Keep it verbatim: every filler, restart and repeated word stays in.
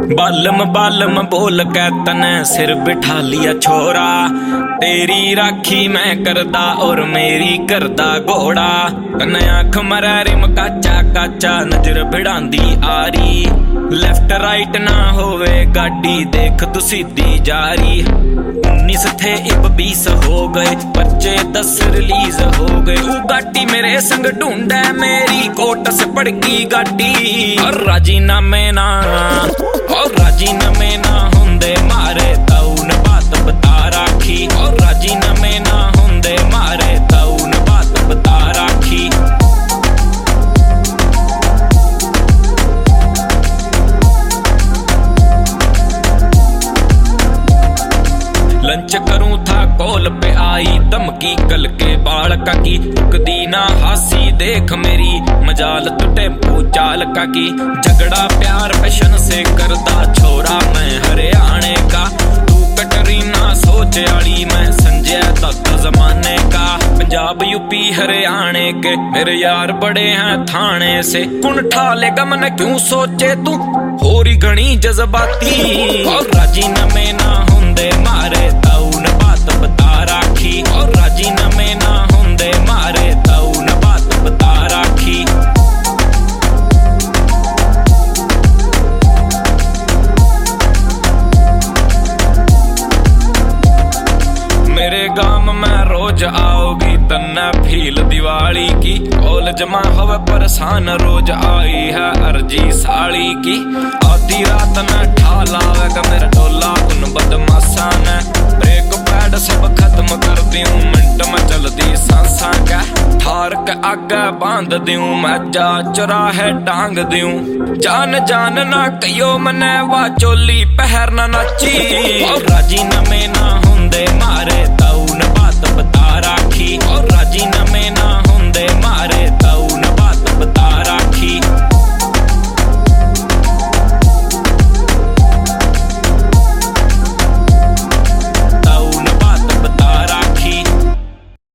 बालम बालम बोल के तने सिर बिठा लिया छोरा, तेरी राखी मैं करदा और मेरी करदा घोड़ा। तने आंख मरा रिम काचा काचा नजर भिड़ांदी आरी, लेफ्ट राइट ना होवे गाड़ी देख तू सीधी जारी। उन्नीस थे इब बीस हो गए, बच्चे दस रिलीज हो गए। वो गाड़ी मेरे संग ढूंढे मेरी कोट से पड़ गई गाड़ी। और राजीनामे ना और राजीनामे ना हुंदे मारे ताऊन बात बता राखी। और राजीनामे ना हुंदे मारे ताऊन बात बता राखी। लंच करूं था कॉल पे आई धमकी, कल के बालका की रुकदी ना हासी देख मेरी मजाल तो टेम्पू चालका की। झगड़ा प्यार पैशन से करदा छोरा मैं हरियाणे का, तू कटरीना सोच आली मैं संजय दत्त जमाने का। पंजाब यूपी हरियाणे के मेरे यार बड़े हैं थाने से, कुन ठा लेगा मन क्यों सोचे तू होरी घनी जज्बाती। और राजीनामे ना हुंदे मारे ताऊन बात बता राखी। और राजीनामे ना हुंदे मारे ताऊन बात बता राखी। मेरे गांव में रोज आओगी तन्ना फील दिवाली की, कॉलेज में हवे परेशान रोज आई है अर्जी साड़ी की। आधी रात न ठाल आवेगा मेरा डोला उन बदमाशा ने, ब्रेक पैड सब खत्म कर दूं मिनट में चलदी सांसा का। ठार के आगे बांध दूं मैं जा चौराहे टांग दूं, जान जान ना कहियो मने वा चोली पहर ना नाची। और राजीनामे ना हुंदे मारे ताऊन बात बता राखी। और